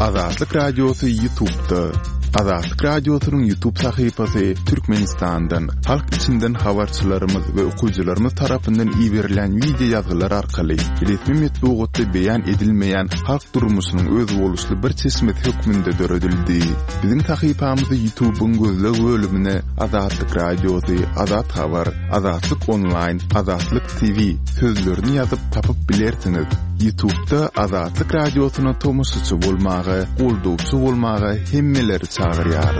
Azatlyk Radiosu YouTube'da. Azatlyk Radiosu'nun YouTube sayfasy Türkmenistan'dan, halk içinden habarçylarymyz we okuyjylarymyz tarapyndan ýiberilen video ýazgylar arkaly resmi metbuatda beýan edilmeýän halk durmuşynyň öz boluşly bir çeşmet hökmünde döredildi. Bizim sayfamyzy YouTube'un gözleg bölümine Azatlyk Radiosu, Azat Habar, Azatlyk Online, Azatlyk TV sözlerini ýazyp tapyp bilersiňiz. YouTube'da Azatlyk Radiosu'na tomusçy bolmagy, goldowçy bolmagy hemmeleri çağırýar.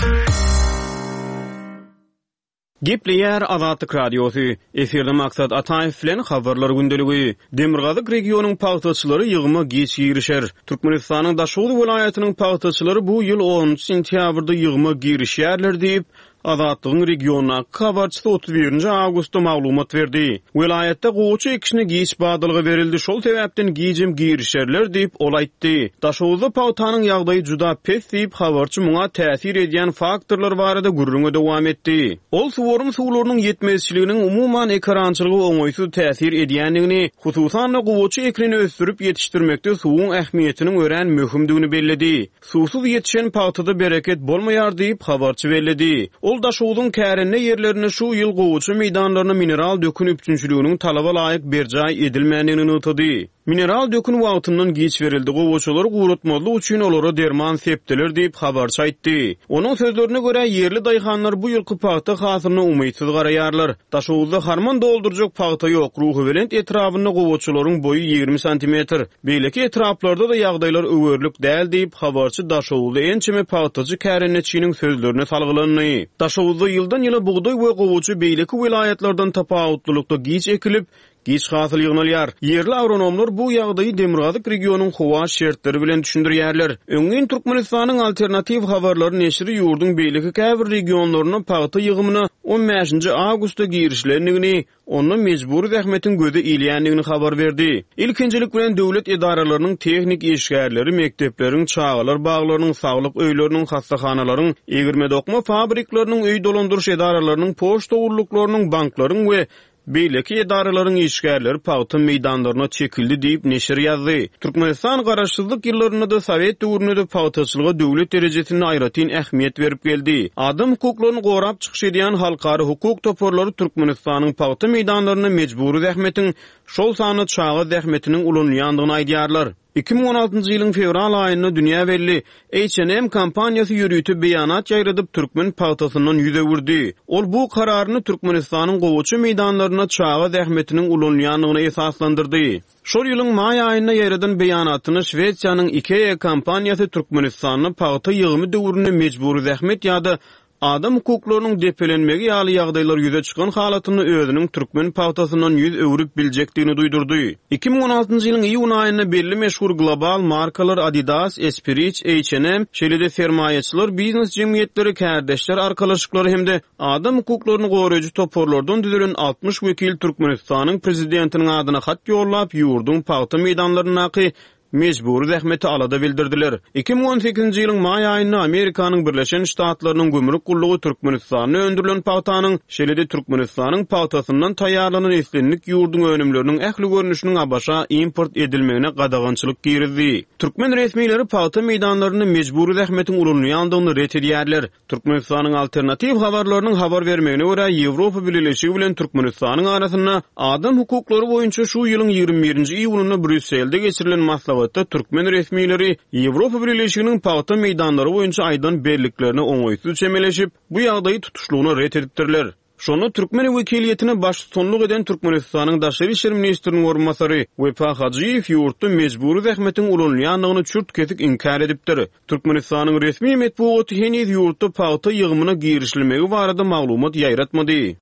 Gepleýär Azatlyk Radiosu. Eferde maksat Ataýew bilen habarlar gündeligi. Demirgazyk regionunyň paýtagtçylary ýygyma geç girişer. Türkmenistanyň Daşoğlu welaýatynyň paýtagtçylary bu ýyl 10 sentýabrda ýygyma girişýärler diýip Azatlygyň regionuna habarçysy 31 awgustda maglumat berdi. Welaýatda gowy ekişine giç badylygy berildi. Şol sebäpden gijim girişerler diýip ol aýtdy. Daşowda paýtanyň ýagdaýy juda pes diýip habarçy muňa täsir edýän faktorlar barada gurrunga dowam etdi. Ol suwarym suwlarynyň ýetmezçiliginiň umumyň ekrançylygy oňoýsuz täsir edýändigini, hususan gowy ekrany ösdürip ýetişdirmekde suwuň ähmiýetiniň ören möhümdigini belledi. Suwsuz ýetişen paýtada bereket bolmaýar diýip habarçy belledi. Ol Daşowdyň kärenne ýerlerine şu ýyl gowy meýdanlaryna mineral dökün üpçünçiliginiň talaba laýyk berjaý edilmänligini ýytdy. Mineral dökün wagtyndan geç berildi. Gowçylar guratmaly üçin olara derman sepdiler diýip habarçy aýtdy. Onuň sözlerine görä ýerli daýhanlar bu ýylky paýta hasyryna umytsyz garaýarlar. Daşowda harman doldurjak paýta ýok. Ruhy bilen etrafynda gowçylaryň boyu 20 cm. Beýleki etraplarda da ýagdaýlar öwürlük däl diýip habarçy Daşowda ençeme paýtaçy kärenneçiniň sözlerine salgylandy. Daşowda ýyldan ýyla buğday we gowçy beýleki welaýatlardan tapawutlykda giç ekilip giç hasyl ýygnalýar. Yerli agronomlar bu ýagdaýy Demirgazyk regionunyň howa şertleri bilen düşündirýärler. Öňün Türkmenistanyň alternativ habarlary neşri ýurdun beýleki käbir regionlaryna paýta ýygymyna 15 awgustda girişlendigini, onu mejburi zähmetin gözi ilýändigini habar berdi. İlkinjilik bilen döwlet edaralarynyň tehnik işgärleri, mektepleriň, çağalar baglarynyň, saglyk öýleriniň, hastahanalaryň, egirme dokma fabriklarynyň, öý dolandyryş edaralarynyň, poçta urluklarynyň, banklaryň we beýleki edaralaryň işgärleri paýta meýdanlaryna çekildi diýip neşir ýazdy. Türkmenistan garaşsyzlyk ýyllaryna da Sowet döwründe paýtaçylyga döwlet derejesinde aýratyn ähmiýet berip geldi. Adam hukuklaryny gorap çykyş edýän halkary hukuk toporlary Türkmenistanyň paýta meýdanlaryna mejburi zähmetin şol sany çağa zähmetiniň ulanýandygyny aýdýarlar. 2016-njy ýylyň fevral aýynda dünýä belli H&M kampaniýasy ýürütip beýanat ýaýradyp türkmen paýtasyndan ýüze wurdy. Ol bu kararyny Türkmenistanyň gowçy meýdanlaryna çağa zähmetiniň ulanýandygyna esaslandyrdy. Şol ýylyň maý aýynda ýaradan beýanatyny Şweýçýanyň IKEA kampaniýasy Türkmenistanyň paýta ýygymy döwründe mejburi zähmet ýa-da adam hukuklarynyň depelenmegi ýaly ýagdaýlar ýüze çykan halatyny özüniň türkmen paýtasyndan ýüz öwrüp biljekdigini duýdurdy. 2016-njy ýylyň iýun aýynda belli meşhur global markalar Adidas, Esprit, H&M, şeýle-de sermaýeçiler, biznes jemgyýetleri, kärdeşler arkalaşyklary hemde adam hukuklaryny goraýjy toporlardan düzülen 60 wekil Türkmenistanyň prezidentiniň adyna hat ýollap ýurdun paýta meýdanlaryna mejburi zähmeti alada bildirdiler. 2018-nji ýylyň maý aýynda Amerikanyň Birleşen Ştatlarynyň gömrük gullugy Türkmenistanyna öndürilen paýtanyň şeýle-de Türkmenistanyň paýtasyndan taýýarlanan eslenlik ýurdun önümleriniň ähli görnüşiniň abaşa import edilmegine gadagançylyk girizdi. Türkmen resmiýetleri paýta meýdanlaryny mejburi zähmetin ulanýandygyny ret edýärler. Türkmenistanyň alternativ habarlarynyň habar bermegine görä Ýewropa Birleşigi bilen Türkmenistanyň arasynda adam hukuklary boýunça şu ýylyň 21-nji iýulynda Brüsselde geçirilen maslahat Türkmen resmiýetleri Ýewropa Birleşiginiň paýta meýdanlary boýunça aýdan berliklerini oňoýsuz çemeleşip bu ýagdaýy tutuşlugyny ret edipdirler. Şonu Türkmen wekiliýetine baş tutanlyk eden Türkmenistanyň daşary işler ministriniň orunmasary Wefa Hajyýew ýurtda mejburi zähmetin ulanýandygyny çürt kesik inkar edipdir. Türkmenistanyň resmi metbuaty heniz ýurtda paýta ýygymyna girişilmegi barada maglumat ýaýratmady.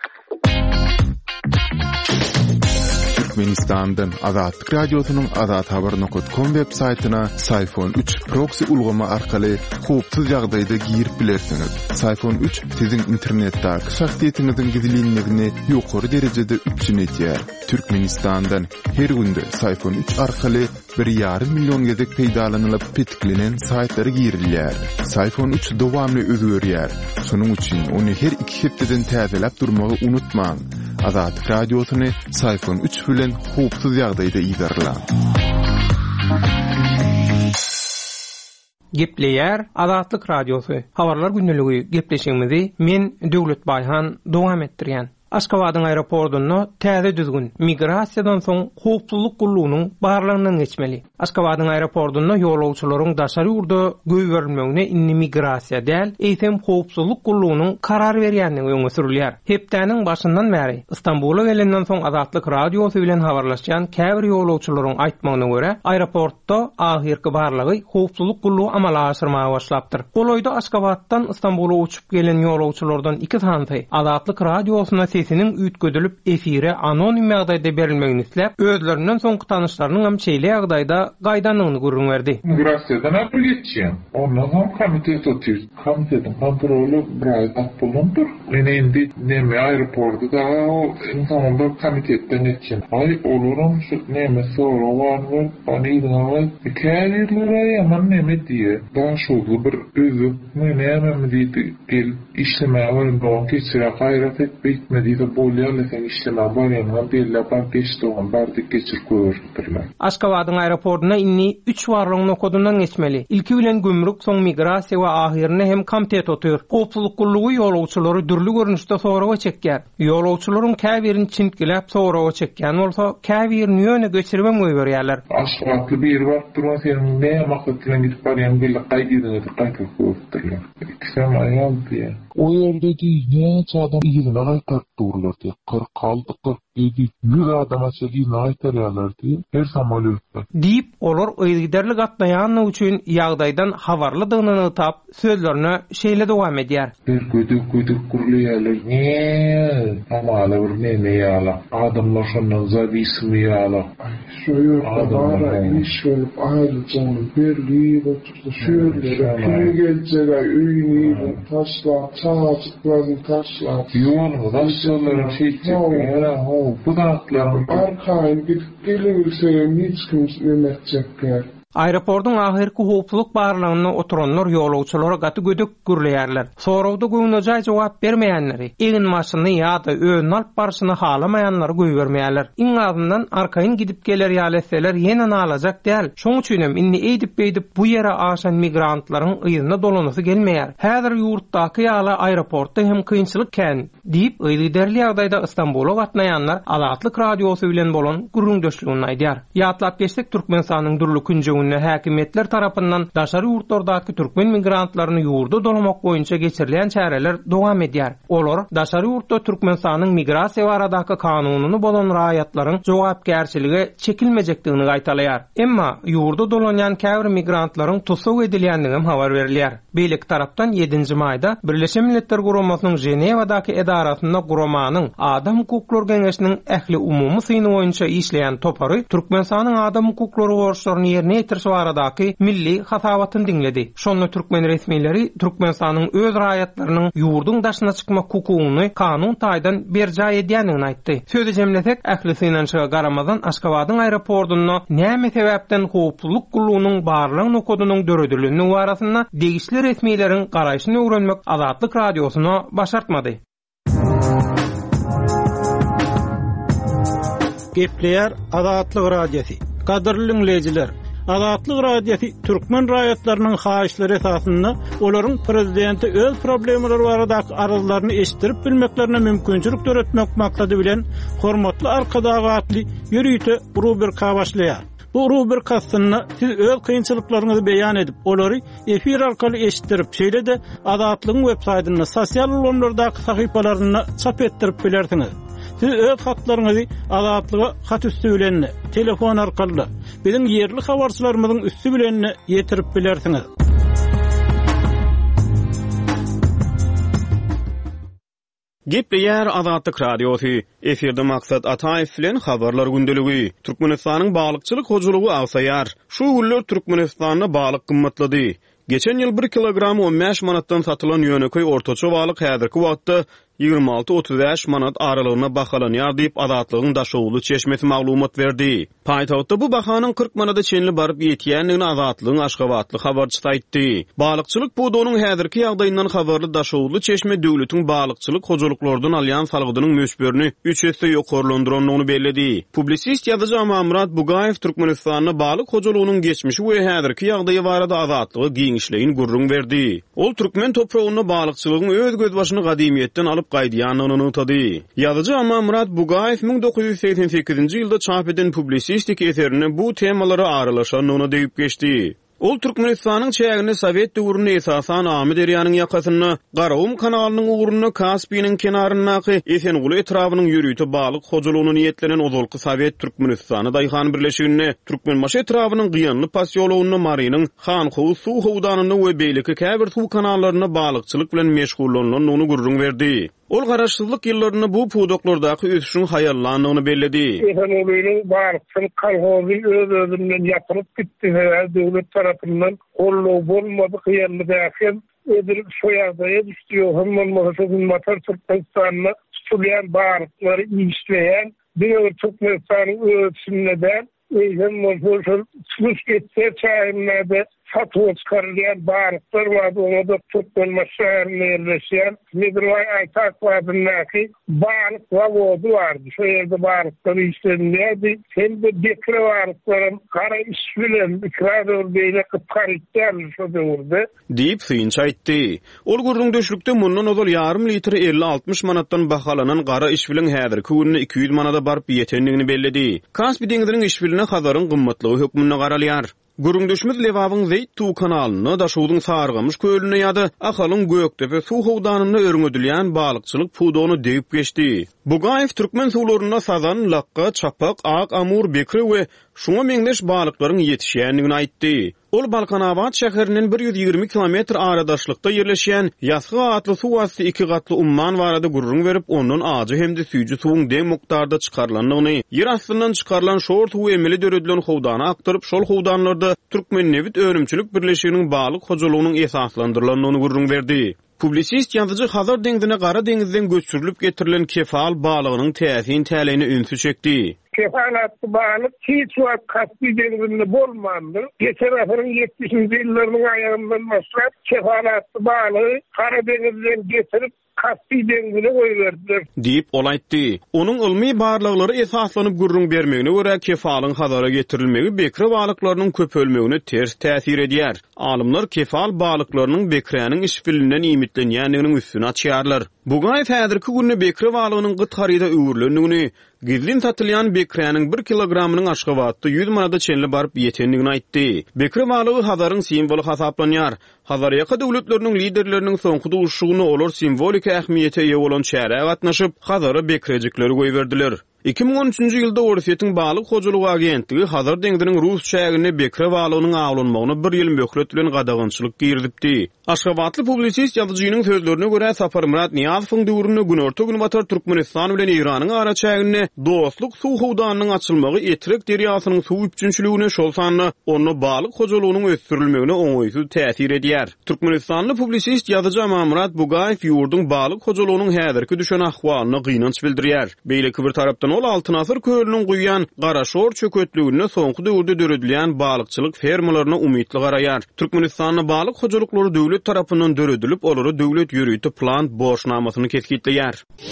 Türkmenistan'dan Azatlyk Radiosu'nun azathabar.com web saytyna Sayfon 3 proxy ulgama arkaly howpsuz ýagdaýda girip bilersiňiz. Sayfon 3 siziň internetdäki şahsiýetiňiziň gizlinligini ýokary derejede üçinetýär. Türkmenistan'dan her günde Sayfon 3 arkaly 1,5 milyon gezek peýdalanylyp petiklenen saytlary girilýär. Sayfon 3 dowamly özgörýär. Şonuň üçin ony her 2 hepdeden täzelep durmagy unutmaň. Azatlyk Radiosuny Sayfon 3 bilen howpsuz ýagdaýda ýygarlan. Gepleýär Azatlyk radiosu. Habarlar gündəligi gepleşigimizi men Döwlet Bayhan dowam etdirýän. Aşgabatyň aeroportunda täze düzgün migrasiýadan soň howpsuzlyk gullugynyň barlygynyň geçmeli. Aşgabatyň aeroportunda ýolagçylaryň daşary ýurda göýberilmegine inni migrasiýa däl, eýsem howpsuzlyk gullugynyň karar berýänligi öňe sürilýär. Hepdäniň başyndan bäri Istanbula gelenden soň Azatlyk radiosy bilen habarlaşýan käbir ýolagçylaryň aýtmagyna görä, aeroportda ahirki barlygy howpsuzlyk gullugy amala aşyrmaga başlapdyr. Goloýda Aşgabatdan Istanbula uçup gelen ýolagçylardan 2 tanty Azatlyk radiosuna sesinin ütgödülüp efire anonim ýagdaýda berilmegini isläp, özlerinden soňky tanışlarynyň hem çeýle ýagdaýda gaýdanygyny görüňberdi. Migrasiýadan aýryp geçýän. Ondan soň komitet otyr. Komitetin kontroly bir aýda bulundur. Meni indi näme aeroportda o insanlar komitetden geçýän. Ay olaryň şu näme sorawanlar, anyýlar, käýerlere ýaman näme diýe. Daha şolu bir özü näme diýdi, gel işlemäge bolan geçirä gaýrat etmedi. Diýip bolýarlar sen işleme barýan belli bar geçdiň bardy geçir görürler. Aşgabatyň aeroportuna inni 3 warlygyň kodundan geçmeli. İlki bilen gümrük, soň migrasiýa we ahirine hem komitet otyr. Howpsuzlyk gullugy ýolagçylary dürli görnüşde soraga çekýär. Ýolagçylaryň käbirini çintkilep soraga çekýän bolsa, käbirini ýöne geçirmem goýberýärler. Aşgabatly bir wagt duran sen näme maksat bilen gidip barýan belli gaýdyny gaýtyp görürler. Sen aýal diýe. O ýerde näçe adam ýylyna gaýtar durlardy. 40 kaldy, 40 dedi. 100 adama çekip gaýtarýarlardy. Her samolyotda. Diýip olar öýgiderli gatnaýany üçin ýagdaýdan habarladygyny tap sözlerine şeýle dowam edýär. Bir gödük gurulýarlar. Amala bir näme ýala. Adamlar şondan zabysmy ýala. Şu ýurtda iş bolup aýryjany berli otursa şöyle geljek öýüni taşlap çağçyklarını taşlap ýolga daşlaryň şeýle bu dağıtlarım arkayın gidip gelirse hiç kimse yemetecekler. Aeroportun ahirki howpsuzlyk barlygyna oturanlar ýolagçylara gaty gödük gürleýärler. Sorawda göwnejä jogap bermeýänleri, egin maşyny ýa-da öňüň alyp barşyny halamaýanlary göýbermeýärler. Iň azyndan arkaýyn gidip geler ýaletseler ýene alajak däl. Şoň üçin hem inni eýdip bu ýere aşan migrantlaryň ýygyna dolanasy gelmeýär. Häzir ýurtdaky ýaly aeroportda hem kynçylyk kän diýip öýderli ýagdaýda Istanbula gatnaýanlar Azatlyk radiosy bilen bolan gürrüňdeşligini aýdýar. Ýatlap geçsek Türkmenistanyň durly künje häkimetler tarapyndan daşary ýurtlardaky türkmen migrantlaryny ýurda dolamak boýunça geçirilen çäreler dowam edýär. Olar daşary ýurtda Türkmenistanyň migrasiýa baradaky kanunyny bolan raýatlaryň jogapkärçiligi çekilmejekdigini gaýtalýar. Emma ýurda dolanýan käbir migrantlaryň tutsak edilýändigini habar berilýär. Beýlik tarapdan 7-nji maýda Birleşen Milletler Guramasynyň Jenewadaky edarasynda Guramanyň Adam Hukuklar Geňeşiniň ähli umumy syny boýunça işleýän topary Türkmenistanyň adam hukuklary borçlaryny ýerine ýetirýärdaky milli hasabatyny diňledi. Şonda türkmen resmiýetleri Türkmenistanyň öz raýatlarynyň ýurdun daşyna çykmak hukugyny kanun taýdan berjä edýändigini aýtdy. Sözi jemlesek, ähli synançyga garamadan Aşgabatyň aeroportunda näme sebäpden howpsuzlyk gullugynyň barlygyny kodunyň döredilýäni barasynda degişli resmiýetleriň garaýşyny öwrenmek Azatlyk radiosyna başartmady. Gepleýär Azatlyk radiosi. Gadyrly dinleýijiler, Azatlyk radiosi türkmen raýatlarynyň haýyşlary esasynda olaryň prezidenti öz problemleri baradaky arzularyny eşitdirip bilmeklerine mümkinçilik töretmek maksady bilen hormatly arkadagatly ýürüýte rubrika başlaýar. Bu rubrikasyny siz öz kynçylyklaryňyzy beýan edip, olary efir arkaly eşitdirip, şeýle-de Azatlygyň web saýtyna, sosial ulanlardaky sahypalaryna çap etdirip bilersiňiz. Siz öz hatlaryňyzy Azatlyga hat üstü bilen, telefon arkaly, biziň ýerli habarçylarymyzyň üstü bilen ýetirip bilersiňiz. Gepleýär Azatlyk radiosy. Eferde maksat Ataýew bilen habarlar gündeligi. Türkmenistanyň balykçylyk hojulugy awsaýar. Şu günler Türkmenistanyna balyk gymmatlady. Geçen ýyl 1 kilogram 15 manatdan satylan ýöneköý ortaça balyk häzirki wagtda 26-35 manat aralygyna bahalanýar diýip Azatlygyň Daşowly çeşmesi maglumat berdi. Paýtagtda bu bahanyň 40 manada çenli baryp ýetýändigini Azatlygyň Aşgabatly habarçysy aýtdy. Balykçylyk pudunyň häzirki ýagdaýyndan habarly Daşowly çeşme döwletiň balykçylyk hojalyklordan alýan salgydynyň mösberini 3 hesse ýokarlandyranlygyny bellidi. Publisist ýazyjy Amamrat Bugayew Türkmenistanyň balyk hojalygynyň geçmişi we häzirki ýagdaýy barada Azatlygy giňişleýin gurrun berdi. Ol türkmen topragyny balykçylygyň öz göz başyny gadymiyetden alyp gaýdýanyny unutdy. Ýazyjy Amamrat Bugayew 1988-nji ýylda çap eden publisistik eserine bu temalary aralaşanyny diýip geçdi. Ol Türkmenistanyň çägini Sowet döwrüne esasan amy derýanyň ýakasyny, Garawum kanalynyň uguruny Kaspiynyň kenarynaky Esenguly etrabynyň ýürüýti balyk hojalygyny niýetlenen ozalky Sowet Türkmenistany daýhan birleşigini, Türkmenmaş etrabynyň gyýanly pasiýolawyny Marynyň Hankow suw howdanyny we beýleki käbir suw kanallaryny balykçylyk bilen meşgullanyny gurrun berdi. Ol garaşsyzlyk ýyllaryny bu pudoklardaky ösüşiň haýallanyny belledi. Ekonomiyanyň barçylyk kalhozy öz-özünden ýatyryp gitdi we döwlet tarapyndan gollaw bolmady kıýamlydaky ödür şoýardaýa düşýär. Hemmen mahsusun matar Türkmenistanyň tutulýan barçylary işleýän bir Türkmenistanyň ölçümleden hemmen mahsusun suç etse çaýynlarda satış karlayan barıklar vardı. Ona da Türkmenmaş şäherine ýerleşýän Midroy Aýtak wadyndaky baryk zawody vardy. Şo ýerde baryklary işlenýärdi. Hem de bekre baryklarym kara iş bilen ikrador beýle gypgarytdan şo döwürde diýip syýynç aýtdy. Ol gurrun döşlükde mundan ozal ýarym litr 50-60 manatdan bahalanan kara iş bilen häzirki gününe 200 manada baryp ýetendigini belledi. Kaspy deňiziniň iş biline hazaryň gymmatlygy hökmüne garalýar. Gurungdöşmüz Lewawyň Zeyt tu kanalyny Daşowdyň Sargamış kölüne ýa-da Ahalyň Gökdepe suw howdanyny örňüdülýän balykçylyk puduny diýip geçdi. Bugayew türkmen suwlaryna sazan, lakka, çapak, ak, amur, bekri we şuňa meňdeş balyklaryň ýetişýändigini aýtdy. Ol Balkanawat şäheriniň 120 kilometr aradaşlykda ýerleşýän Ýasgy atly suw asty 2 gatly umman barada gurrun berip, onuň ajy hemde süýji suwuň deň mukdarda çykarlandygyny, ýer astyndan çykarlan şor suw emeli döredilen howdany aktyryp, şol howdanlarda Türkmen Nevit Örümçilik Birleşiginiň balyk hojalygynyň esaslandyrylanyny gurrun berdi. Publisist ýazyjy Hazar deňizine Gara deňizden göçürilip getirilen kefal balygynyň täsirini täleýine ünsü çekdi. Kefalatlı balık hiç vakit Kaspy denizinde bolmandy. Geçen asyryň 70-nji ýyllarynyň aýaryndan başlap kefalatlı balygy Kara denizden getirip Kaspy denizine goýberdiler diýip ol aýtdy. Onuň ilmi barlyklary esaslanyp gurrun bermegine görä kefalyň Hazara getirilmegi bekre balyklarynyň köpölmegine ters täsir edýär. Alymlar kefal balyklarynyň bekräniň işbilinden imitlenýändiginiň üstüne açýarlar. Bugayew häzirki günde bekre balygynyň gytgaryda öwürlendigini, gizlin satylýan bekräniň 1 kilogramynyň Aşgabatda 100 manada çenli baryp ýetendigini aýtdy. Bekre balygy Hazaryň simwolu hasaplanýar. Hazar ýaka döwletleriniň liderleriniň soňky duşugyny olar simwolik ähmiýete ýa bolan çäre gatnaşyp Hazara bekrejikleri goýberdiler. 2013-nji ýylda Orfetiň balyk hojalygy agentligi Hazar deňiziniň Rus şäherine bekre balygynyň awlanmagyny 1 ýyl möhlet bilen gadagynçylyk girdipdi. Aşgabatly publisist ýazyjynyň sözlerine görä Saparmurat Niýazowyň döwründe günorta gün batar Türkmenistan bilen Iranyň ara çägine dostluk suw howdanynyň açylmagy Etrek derýasynyň suw üçünçiligine şol sanly onu balyk hojalygynyň ösdürilmegine oňoýsuz täsir edýär. Türkmenistanly publisist ýazyjy Amamrat Bugayew ýurduň balyk hojalygynyň häzirki düşen ahwalyna gynanç bildirýär. Beýleki bir tarapdan ol Altyn asyr köylünün guýan Garaşor çökötlügine soňky döwürde döredilen balykçylyk fermalaryna umytly garaýar. Türkmenistanyň balyk hojalyklary döwlet tarapyndan döredilip, olary döwlet ýürüýti plan borçnamasyny kesgitleýär.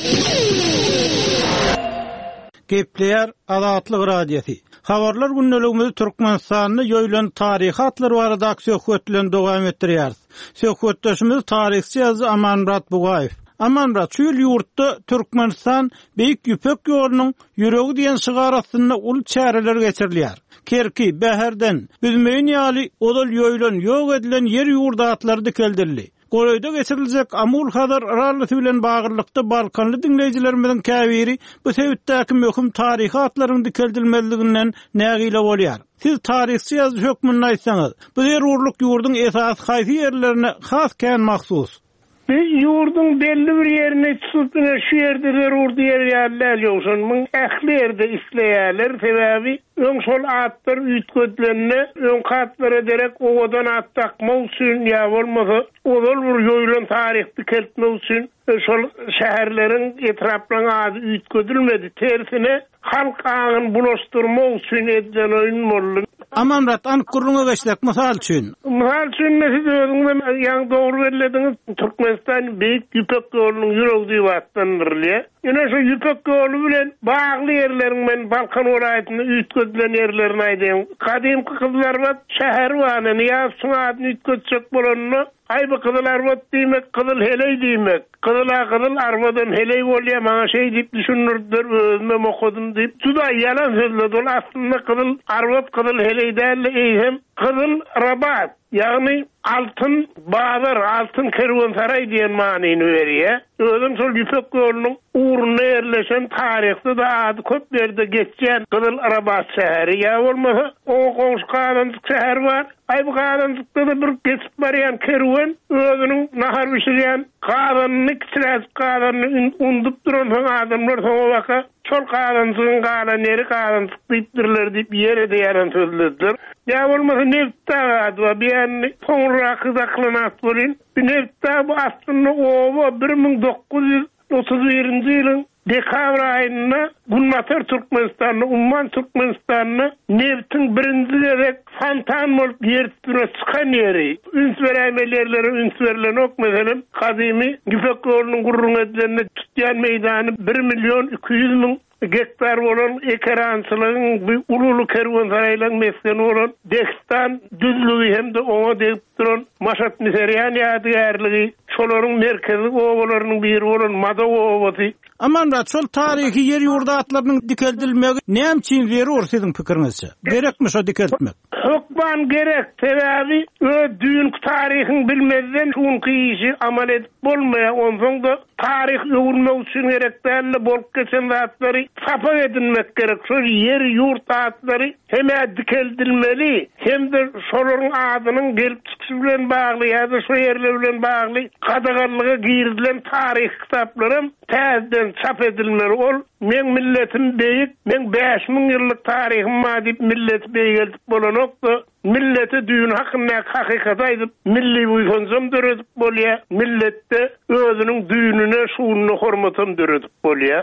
Gepleýär Azatlyk radiosi. Habarlar günneligimizi Türkmenistanyň ýoýlan taryhy atlary barada söhbetlen dowam etdirýär. Söhbetdeşimiz tarihçi ýazyjy Amamrat Bugayew. Amamrat şu ýurtda Türkmenistan beýik ýüpek ýolunyň ýüregi diýen şygarasyna ul çäreler geçirilýär. Kerki, Bäherden, Büzmeýin ýaly odal ýoýlan ýok edilen ýer ýurdatlary dikeldirli. Goraýda geçiriljek Amul Hazar aralysy bilen bagyrlykda Balkanly dinleýijilerimiziň käbiri bu sebäpdäki möhüm taryhy atlaryň dikeldilmezliginden nägile bolýar. Siz tarihçi ýazyjy hökmüni aýtsaňyz, bu ýer urluk ýurduň esas haýsy ýerlerine has kän mahsus. Bir yurdun belli bir yerine tutup şu yerde zerur diye yerler yoksun. Mun ehlerde isleyeler sebebi ön sol atlar ütködlenine ön katlara derek ovadan at takma usun ya olmasa olur bir yoylan tarihti keltme usun sol şehirlerin etraflarına adı ütködülmedi. Tersine halk ağın bulaştırma usun edilen oyun mollun. Amanrat ankuruna geçtik misal üçün. Misal üçün nesi özüňden ýa doğru verilediniz Türkmenistan büyük Yüpek Gölü'nün ýüregi vattandyr. Ýene şu Yüpek Gölü bilen bagly ýerleriň men Balkan welaýatyny ütködülen ýerlerini aýdym. Kadymky kızlar wat şäher wany ýa suňatyny ütködjek bolanyny aýby kızlar wat diýmek, kızıl heley diýmek. Kızıl arwadan heley bolýar, maňa şey diýip düşünürdir, özüme mokudum diýip. Juda ýalan sözler, ol aslında kızıl arwat kızıl heley däl, eýhem kızıl rabat. Yani altın bağlar, altın kervansaray diýen manyny berýär. Özüm şol Yüpek Gölüniň uğruna yerleşen tarihte da adı köp yerde geçen Kızıl Arabat şäheri ýa bolmasa o goňşy Galandyk şäher bar. Aýby Galandykda da bir geçip barýan kerwen özüniň nahar bişirýän galanyny galanyny undup duran adamlar soňa baka şol galandygyň galanary galandyk diýipdirler diýip ýere-de ýaran sözlerdir. Ýa bolmasa neftda adwa biýän soňra kızaklanat bolyn. Neftda bu aslında owa 1931-nji ýylyň dekabr aýynda Gunmatar Türkmenistan'da, Umman Türkmenistan'da neftin birinci derek fantan bolup ýertine çykan ýeri. Üns berämelerleri üns berilen ok meselem kadymy Yüpek Gölüniň gurrun edilenine tutýan meýdany 1.200.000 hektar bolan ekrançylygyň bir ululu kerwansaraylaryň meskeni bolan Dekstan düzlügi hemde oňa degip duran Maşat Miseryan ýadygarlygy şolaryň merkezi owalarynyň biri bolan Mada owaty. Amanrat şol tarihi yer ýurda atlarynyň dikeldilmegi näme üçin zerur siziň pikirinizçe? Gerekmi şo dikeltmek? Hukman gerek, sebebi düň tarihin bilmezden şunky işi amal edip bolmaýar. Onsoň da tarih öwürmek üçin gerek däl bolup geçen zatlary sapa edilmek gerek. Şol yer ýurt atlary hem dikeldilmeli, hem de şolaryň adynyň gelip çykyşy bilen bagly ýa-da şo ýerler bilen bagly kadagarlyga girilen tarih kitaplarym täzeden çap edilmeli. Ol men milletim beýik, men 5000 ýyllyk tarihim ma diýip millet beýgeldik bolanokda millete düýün hakynda hakykat aýdyp milli buýhanjam döredip bolýar. Milletde özüniň düýününe, şuuruny hormatam döredip bolýar.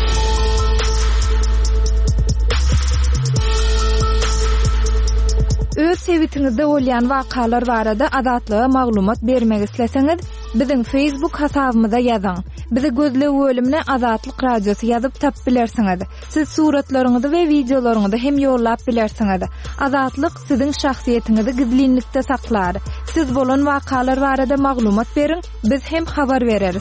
Öz sewitingizde bolýan wakalar barada adatlyga maglumat bermek isleseňiz, biziň Facebook hasabymyza ýazyň. Bizi gözlep bölümine Azatlyk Radiosu ýazyp tap bilersiňiz. Siz suratlaryňyzy we videolaryňyzy hem ýollap bilersiňiz. Azatlyk siziň şahsiýetiňizi gizlinlikde saklar. Siz bolan wakalar barada maglumat beriň, biz hem habar bereriz.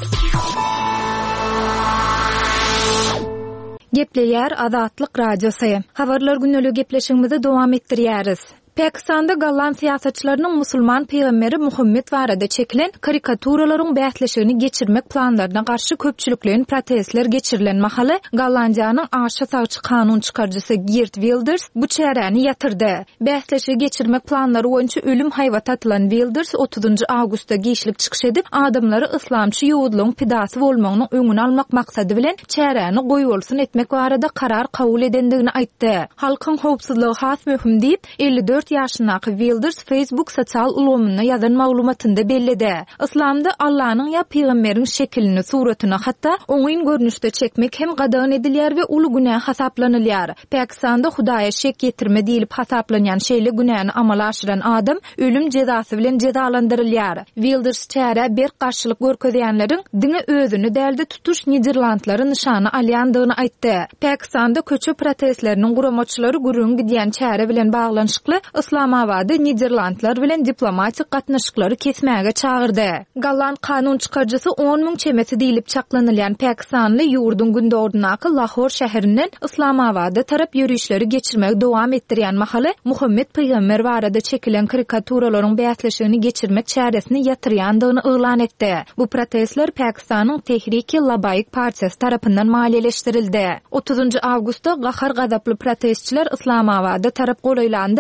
Gepleýär Azatlyk Radiosu. Habarlar günlük gepleşigimizi dowam etdirýäris. Pakistanda galan siýasatçylarynyň musulman peýgamberi Muhammed barada çekilen karikaturalaryň bäsleşigini geçirmek planlaryna garşy köpçüliklerin protestler geçirilen mahaly Gallandiyanyň aşa sagçy kanun çykarjysy Geert Wilders bu çäräni ýatyrdy. Bäsleşigi geçirmek planlary boýunça ölüm haýwat atylan Wilders 30 awgustda geçlik çykyş edip adamlary islamçy ýowudlygyň pidasy bolmagynyň öňüni almak maksady bilen çäräni goýbolsun etmek barada karar kabul edendigini aýtdy. Halkyň howpsuzlygy has möhüm diýip 54 ýaşyndaky Wilders Facebook sosial ulgamyna ýazan maglumatynda bellidi. İslamda Allah'nyň ýa peýgamberiň şekilini, suratyny hatda oňyn görnüşde çekmek hem gadagan edilýär we uly günah hasaplanylýar. Pakistanda Hudaýa şek getirme diýilip hasaplanýan şeýle günäni amala aşyran adam ölüm jezasy bilen jezalandyrylýar. Wilders çäre bir garşylyk görkezýänleriň diňe özüni dälde tutuş Niderlandlary nyşany alýandygyny aýtdy. Pakistanda köçe protestleriniň guramaçylary gurrun gidýän çäre bilen baglanyşykly Islamabady Niderlandlar bilen diplomatik gatnaşyklary kesmäge çağırdy. Galan kanun çykarjysy 10.000 çemesi diýilip çaklanylýan Pakistanly ýurdun gündordunaky Lahor şäherinden Islamabada tarap ýürüýüşleri geçirmek dowam etdirýän mahaly Muhammed peýgamber barada çekilen karikaturalaryň bäsleşigini geçirmek çäresini ýatyrýandygyny elan etdi. Bu protestler Pakistanyň Tehrik-i Labaik partiyasy tarapyndan maliýeleşdirildi. 30 awgustda gahar gadaply protestçiler Islamabada tarap goýlandy.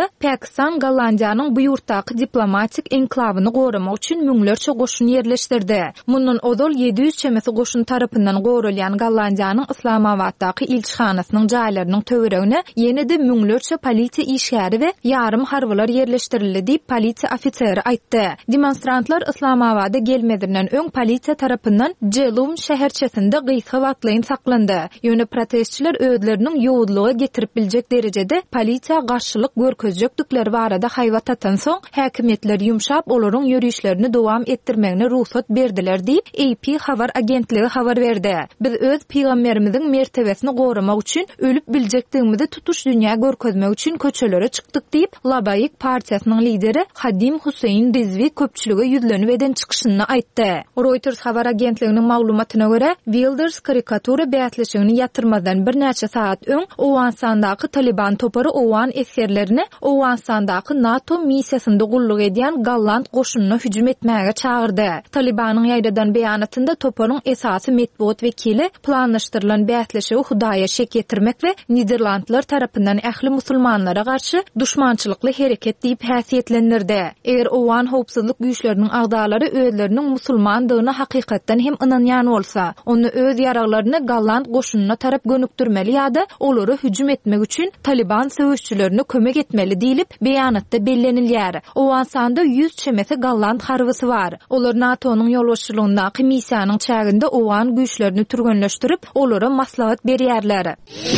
Pakistan Gollandiyanyň bu ýurtdaky diplomatik enklawyny goramak üçin müňlerçe goşun ýerleşdirdi. Mundan odol 700 çemesi goşun tarapyndan gorulýan Gollandiyanyň Islamabaddaky ilçihanasynyň jaýlarynyň töweregine ýene-de müňlerçe polisiýa işgäri we ýarym harbylar ýerleşdirildi diýip polisiýa ofiseri aýtdy. Demonstrantlar Islamabada gelmedinden öň polisiýa tarapyndan Jelum şäherçesinde gysga wagtlaýyn saklandy. Ýöne protestçiler özleriniň ýowudlygy getirip biljek derejede polisiýa garşylyk görkezjekdikleri barada haýwat atan soň häkimetler ýumşap olaryň ýürüýüşlerini dowam etdirmegine ruhsat berdiler diýip AP habar agentligi habar berdi. Biz öz peýgamberimiziň mertebesini goramak üçin ölüp biljekdigimizi tutuş dünýä görkezmek üçin köçelere çykdyk diýip Labayik partiýasynyň lideri Hadim Huseyin Rizvi köpçülüge ýüzlenip eden çykyşyny aýtdy. Reuters habar agentliginiň maglumatyna görä, Wilders karikatura bätleşigini ýatyrmadan bir näçe saat öň Owganstandaky Taliban topary Owan eskerlerini Owganstandaky NATO missiýasynda gulluk edýän Galland goşunyna hüjüm etmäge çağırdy. Talibanyň ýaýradan beýanatynda toparyň esasy metbuat wekili planlaşdyrylan bätleşigi Hudaýa şek getirmek we Niderlandlar tarapyndan ähli musulmanlara garşy duşmançylykly hereket diýip häsiýetlendirdi. Eger Owan howpsuzlyk güýçleriniň agdalary özleriniň musulmandygyna hakykatdan hem ynanýan bolsa, onu öz ýaraglaryny Galland goşunyna tarap gönükdirmeli ýa-da olary hüjüm etmek üçin Taliban söwüşçülerine kömek etmeli diýilip beýanatda bellenilýär. Owganstanda 100 çemesi Galland harbysy bar. Olar NATO'nyň ýolbaşçylygyndaky missiýanyň çäginde Owan güýçlerini türgenleşdirip, olary maslahat berýärler.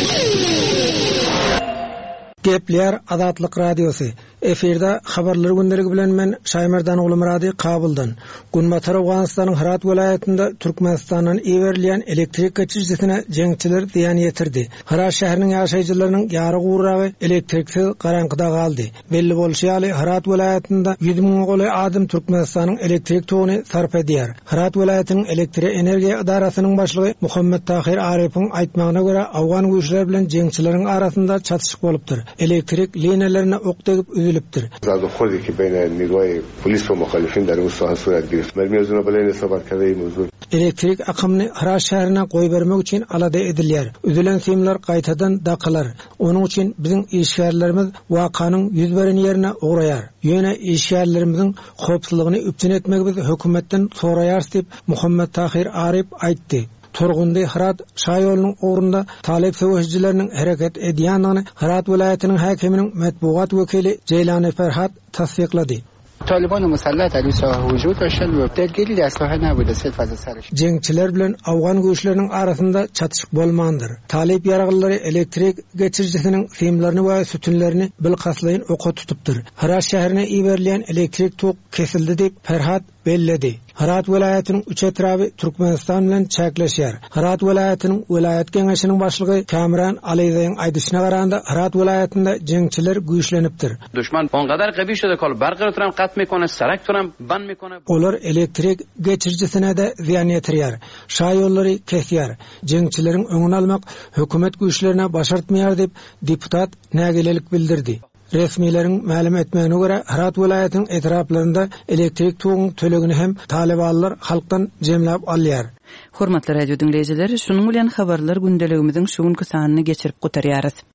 Gepler Azatlyk Radiosu. Efirde habarlar gündeligi bilen men Şaýmerdan oğlu Murady Kabuldan. Günbatar Owganstanyň Herat welaýatynda Türkmenistandan iwerilýän elektrik geçirjisine jeňçiler ziýan ýetirdi. Herat şäheriniň ýaşaýjylarynyň ýary guragy elektriksiz garankyda galdy. Belli bolşýaly Herat welaýatynda 100 000 goly adam Türkmenistanyň elektrik togyny sarf edýär. Herat welaýatynyň elektrik energiýa idarasynyň başlygy Muhammed Tahir Arif'in aýtmagyna görä, awgan güýçler bilen jeňçileriň arasynda çatışyk bolupdyr. Elektrik liniýalarına ok degip üzülüpdir. تداخلی که بین نیروهای پلیس و مخالفین در اون ساحه صورت گرفت. مرمیازونه بلین اصابت کرده این موضوع. Elektrik akımını Herat şäherine goý bermek üçin alada edilýär. Üzülen simler gaýtadan daqylar. Onuň üçin biziň işgärlerimiz wakanyň ýüz beren ýerine ugraýar. Ýöne işgärlerimiziň howpsuzlygyny üpçün etmegimiz hökümetden soraýar diýip Muhammed Tahir Arif aýtdy. Torgundy Herat şaýolunyň orunda talep söwüşçileriniň hereket edýändigini Herat welaýatynyň häkiminiň metbuat wekili Ceylani Ferhat tasdiqlady. طالبان مسلط علی ساحه وجود داشتن و درگیری در ساحه نبوده صرف از سرش. Jeňçiler bilen awgan güýçleriniň arasynda çatışyk bolmandyr. Talep ýaraglary elektrik geçirjisiniň simlerini we sütünlerini bilgaslaýyn oka tutupdyr. Herat şäherine iwerilýän elektrik tok kesildi diýip Ferhat belledi. Herat welaýatynyň 3 etraby Türkmenistan bilen çäkleşýär. Herat welaýatynyň welaýat geňeşiniň başlygy Kamran Aliýewiň aýdyşyna garanda Herat welaýatynda jeňçiler güýçlenipdir. Düşman onqadar qabiy şuda kal barqyr turam qat mekone sarak turam ban mekone. Olar elektrik geçirjisine de ziýan ýetirýär. Şaýollary kesýär. Jeňçileriň öňüni almak hökümet güýçlerine başartmaýar diýip deputat nägelelik bildirdi. Resmiýleriň ma'lum etmegine görä Herat welaýatynyň etraplarynda elektrik togyň tölegini hem talebanlar halkdan jemläp alýar. Hormatly radio dinleýijiler, şunuň bilen habarlar gündeligimiziň şu günkü sanyny geçirip gutarýarys.